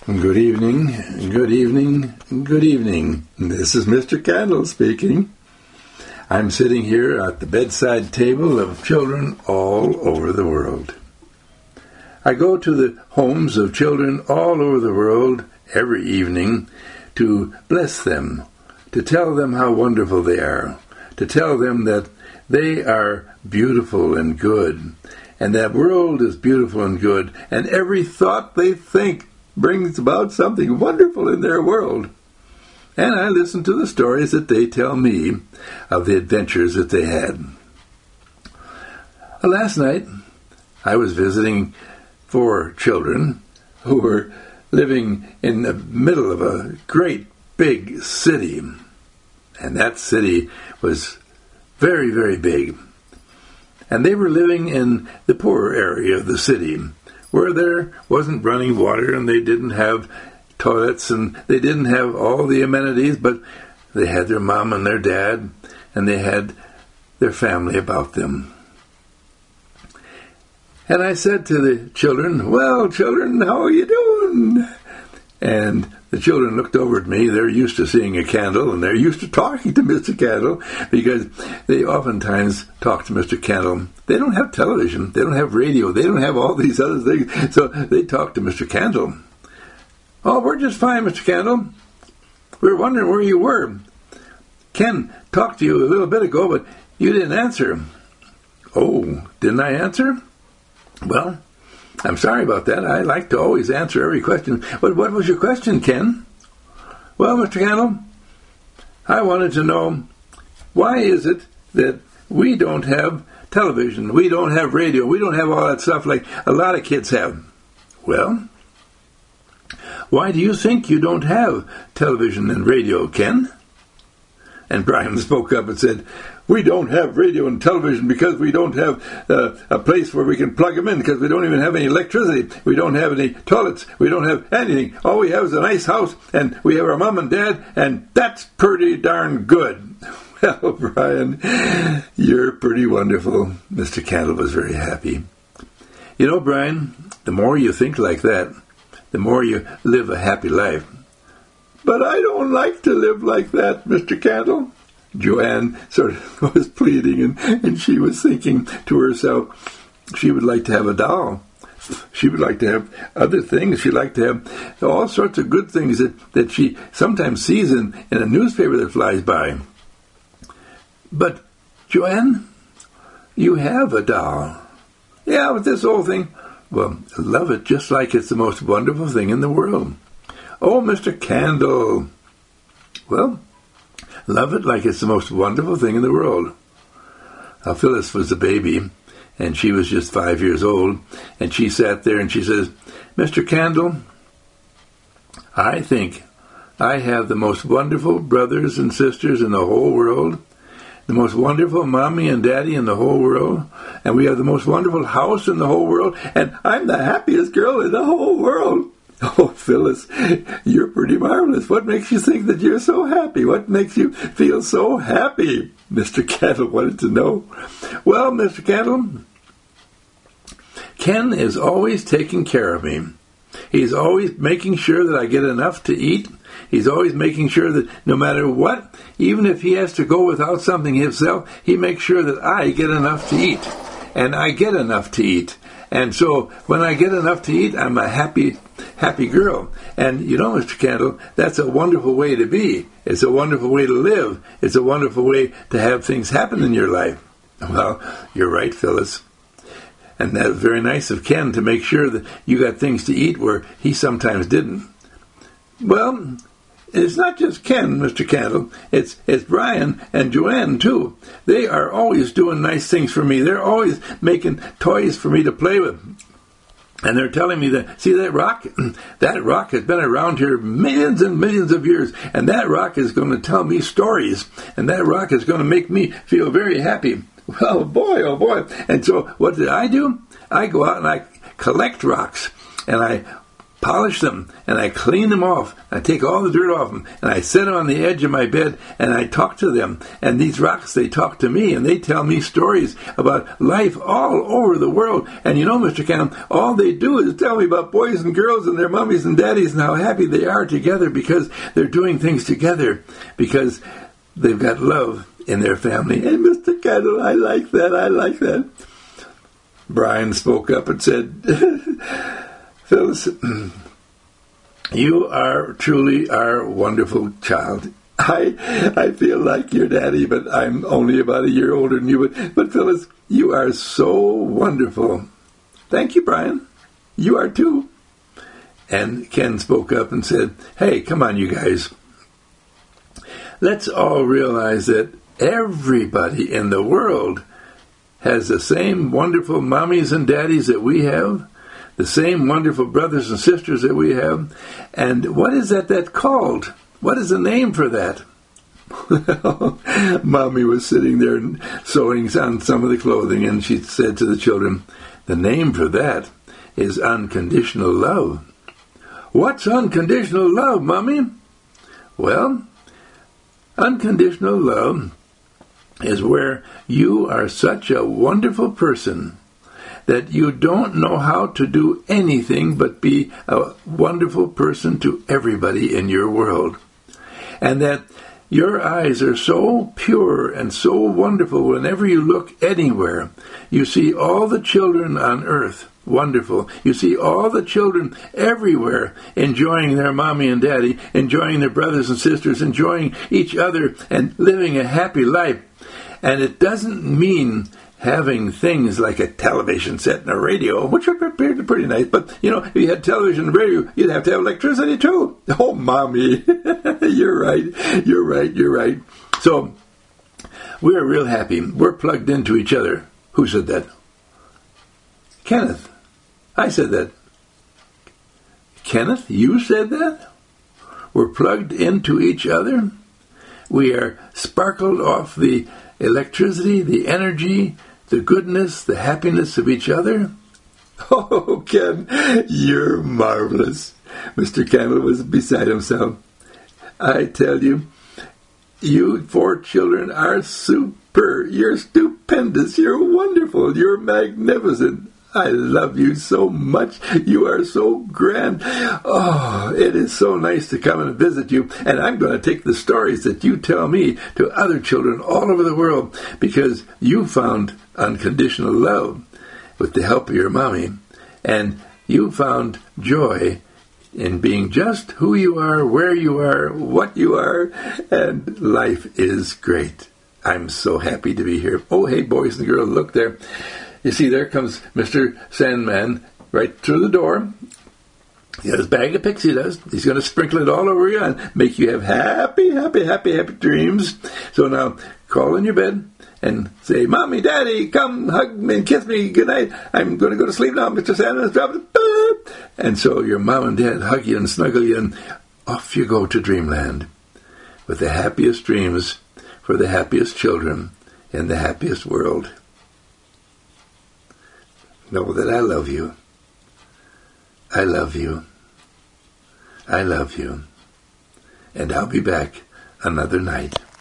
Good evening, good evening, good evening. This is Mr. Candle speaking. I'm sitting here at the bedside table of children all over the world. I go to the homes of children all over the world every evening to bless them, to tell them how wonderful they are, to tell them that they are beautiful and good, and that world is beautiful and good, and every thought they think brings about something wonderful in their world. And I listen to the stories that they tell me of the adventures that they had. Last night, I was visiting 4 children who were living in the middle of a great big city. And that city was very, very big. And they were living in the poorer area of the city, where there wasn't running water and they didn't have toilets and they didn't have all the amenities, but they had their mom and their dad and they had their family about them. And I said to the children, "Well, children, how are you doing?" And the children looked over at me. They're used to seeing a candle, and they're used to talking to Mr. Candle, because they oftentimes talk to Mr. Candle. They don't have television. They don't have radio. They don't have all these other things. So they talk to Mr. Candle. "Oh, we're just fine, Mr. Candle. We're wondering where you were. Ken talked to you a little bit ago, but you didn't answer." "Oh, didn't I answer? Well, I'm sorry about that. I like to always answer every question. But what was your question, Ken?" "Well, Mr. Candle, I wanted to know, why is it that we don't have television, we don't have radio, we don't have all that stuff like a lot of kids have?" "Well, why do you think you don't have television and radio, Ken?" And Brian spoke up and said, "We don't have radio and television because we don't have a place where we can plug them in, because we don't even have any electricity. We don't have any toilets. We don't have anything. All we have is a nice house, and we have our mom and dad, and that's pretty darn good." "Well, Brian, you're pretty wonderful." Mr. Candle was very happy. "You know, Brian, the more you think like that, the more you live a happy life." "But I don't like to live like that, Mr. Candle." Joanne sort of was pleading, and she was thinking to herself, she would like to have a doll. She would like to have other things. She'd like to have all sorts of good things that she sometimes sees in a newspaper that flies by. "But, Joanne, you have a doll." "Yeah, but this whole thing—" "Well, love it just like it's the most wonderful thing in the world." "Oh, Mr. Candle." "Well, love it like it's the most wonderful thing in the world." Now, Phyllis was a baby, and she was just 5 years old, and she sat there and she says, "Mr. Candle, I think I have the most wonderful brothers and sisters in the whole world, the most wonderful mommy and daddy in the whole world, and we have the most wonderful house in the whole world, and I'm the happiest girl in the whole world." "Oh, Phyllis, you're pretty marvelous. What makes you think that you're so happy? What makes you feel so happy?" Mr. Candle wanted to know. "Well, Mr. Candle, Ken is always taking care of me. He's always making sure that I get enough to eat. He's always making sure that no matter what, even if he has to go without something himself, he makes sure that I get enough to eat. And I get enough to eat. And so when I get enough to eat, I'm a happy girl. And you know, Mr. Candle, that's a wonderful way to be. It's a wonderful way to live. It's a wonderful way to have things happen in your life." "Well, you're right, Phyllis. And that's very nice of Ken to make sure that you got things to eat where he sometimes didn't." "Well, it's not just Ken, Mr. Candle. It's Brian and Joanne, too. They are always doing nice things for me. They're always making toys for me to play with. And they're telling me that, see that rock? That rock has been around here millions and millions of years, and that rock is going to tell me stories, and that rock is going to make me feel very happy." Well, boy, oh boy. And so what did? I go out and I collect rocks, and I polish them, and I clean them off. I take all the dirt off them, and I sit on the edge of my bed, and I talk to them. And these rocks, they talk to me, and they tell me stories about life all over the world. And you know, Mr. Cannon, all they do is tell me about boys and girls and their mummies and daddies and how happy they are together because they're doing things together, because they've got love in their family. And Mr. Cannon, I like that. Brian spoke up and said, Phyllis, you are truly our wonderful child. I feel like your daddy, but I'm only about a year older than you. But Phyllis, you are so wonderful. Thank you, Brian. You are too. And Ken spoke up and said, hey, come on, you guys. Let's all realize that everybody in the world has the same wonderful mommies and daddies that we have, the same wonderful brothers and sisters that we have. And what is that called? What is the name for that? Mommy was sitting there sewing on some of the clothing, and she said to the children, the name for that is unconditional love. What's unconditional love, Mommy? Well, unconditional love is where you are such a wonderful person that you don't know how to do anything but be a wonderful person to everybody in your world. And that your eyes are so pure and so wonderful whenever you look anywhere. You see all the children on earth wonderful. You see all the children everywhere enjoying their mommy and daddy, enjoying their brothers and sisters, enjoying each other and living a happy life. And it doesn't mean having things like a television set and a radio, which are pretty nice. But, you know, if you had television and radio, you'd have to have electricity too. Oh, Mommy, you're right. So, we're real happy. We're plugged into each other. Who said that? Kenneth. I said that. Kenneth, you said that? We're plugged into each other. We are sparkled off the electricity, the energy, the goodness, the happiness of each other. Oh, Ken, you're marvelous. Mr. Campbell was beside himself. I tell you, you 4 children are super. You're stupendous. You're wonderful. You're magnificent. I love you so much. You are so grand. Oh, it is so nice to come and visit you. And I'm going to take the stories that you tell me to other children all over the world, because you found unconditional love with the help of your mommy. And you found joy in being just who you are, where you are, what you are. And life is great. I'm so happy to be here. Oh, hey, boys and girls, look there. You see, there comes Mr. Sandman right through the door. He got his bag of pixie dust. He's going to sprinkle it all over you and make you have happy dreams. So now, crawl in your bed and say, Mommy, Daddy, come hug me and kiss me. Good night. I'm going to go to sleep now. Mr. Sandman's dropping. And so your mom and dad hug you and snuggle you, and off you go to dreamland with the happiest dreams for the happiest children in the happiest world. Know that I love you. I love you. I love you. And I'll be back another night.